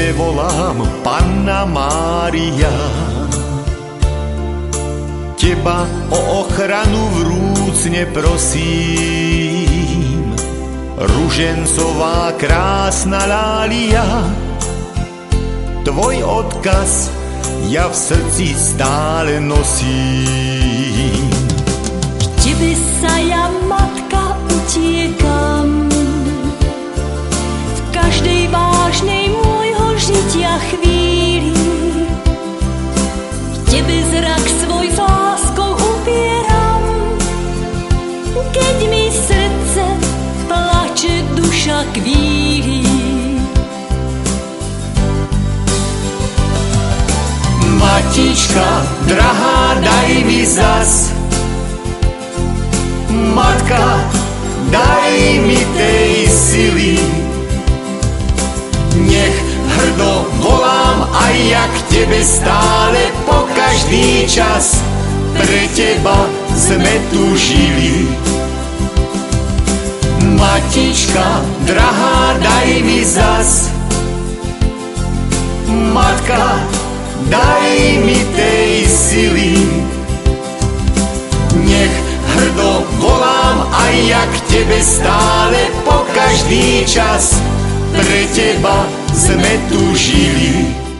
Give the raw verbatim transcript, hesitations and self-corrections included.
tebe volám, Panna Mária. Teba o ochranu vrúcne prosím, ružencová krásna lália. Tvoj odkaz ja v srdci stále nosím. K tebe sa ja, matka, utiekam v každej vážnej môjho žitia chvíli. K tebe zrak svoj s láskou upieram, keď mi srdce plače, duša kvíli. Matička, drahá, daj mi zas. Matka, daj mi tej sily. Nech hrdo volám aj ja k tebe stále po každý čas. Pre teba sme tu žili. Matička, drahá, daj mi zas. Matka, daj mi tej sily. Nech hrdo volám aj ja k tebe stále po každý čas. Pre teba sme tu žili.